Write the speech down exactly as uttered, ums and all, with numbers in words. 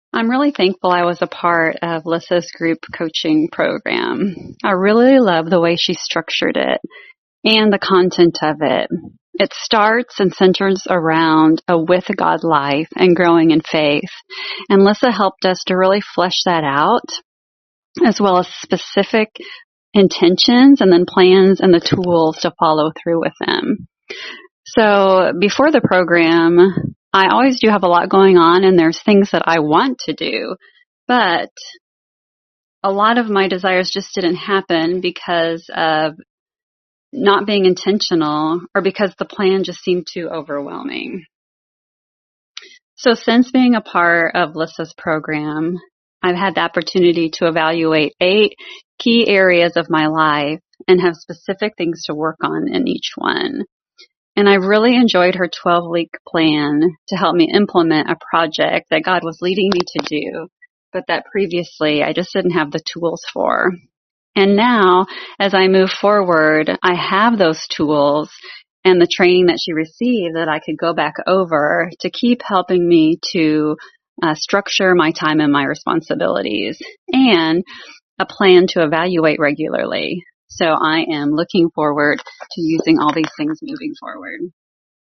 I'm really thankful I was a part of Lissa's group coaching program. I really love the way she structured it and the content of it. It starts and centers around a with God life and growing in faith. And Lissa helped us to really flesh that out, as well as specific intentions and then plans and the tools to follow through with them. So before the program, I always do have a lot going on, and there's things that I want to do, but a lot of my desires just didn't happen because of not being intentional or because the plan just seemed too overwhelming. So since being a part of Lissa's program, I've had the opportunity to evaluate eight key areas of my life and have specific things to work on in each one. And I really enjoyed her twelve-week plan to help me implement a project that God was leading me to do, but that previously I just didn't have the tools for. And now, as I move forward, I have those tools and the training that she received that I could go back over to keep helping me to uh, structure my time and my responsibilities, and a plan to evaluate regularly. So I am looking forward to using all these things moving forward.